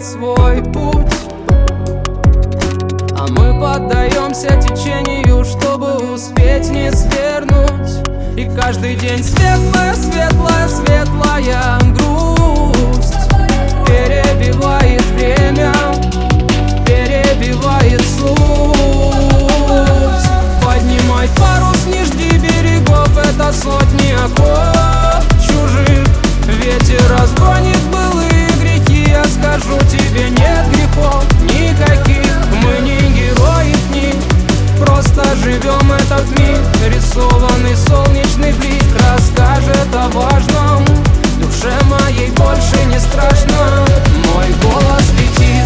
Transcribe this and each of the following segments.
свой путь, а мы поддаемся течению, чтобы успеть не свернуть. И каждый день светлая, светлая, светлая грусть перебивает время, перебивает суть. Поднимай парус, не жди берегов, это сотни оков чужих. Ветер разгонит былые грехи, я скажу тебе, нет грехов никаких. Мы не герои книг, просто живем этот миг. Рисованный солнечный блик расскажет о важном. Душе моей больше не страшно, мой голос летит.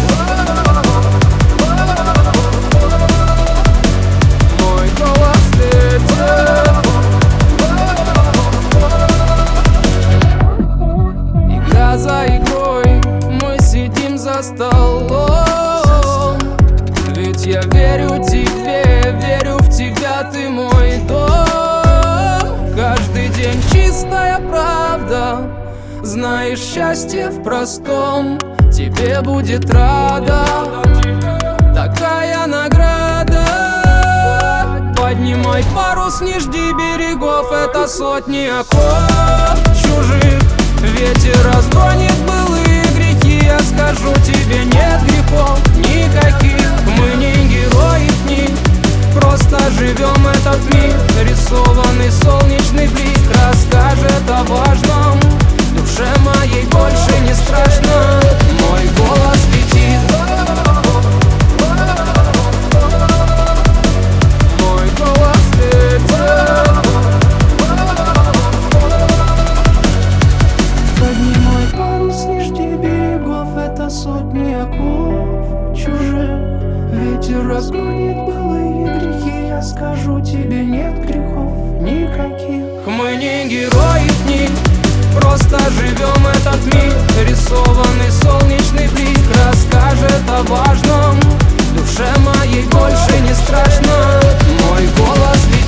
Мой голос летит. Игра за игрой, мы сидим за столом. Ведь я верю тебе, верю в тебя, ты мой дом. Каждый день чистая правда, знаешь, счастье в простом. Тебе будет рада такая награда. Поднимай парус, не жди берегов, это сотни оков чужих. Ветер разгонит былые грехи, я скажу тебе, нет грехов никаких. Мы не герои книг, просто живем этот миг. Рисованный солнечный блик расскажет о важном. Душе моей больше не страшно, мой голос летит. Мой голос летит. Поднимай парус, не жди берегов, это сотни оков чужих. Ветер разгонит былые грехи, я скажу тебе, нет грехов никаких. Мы не герои книг, просто живем этот миг. Рисованный солнечный блик расскажет о важном. Душе моей больше не страшно, мой голос летит.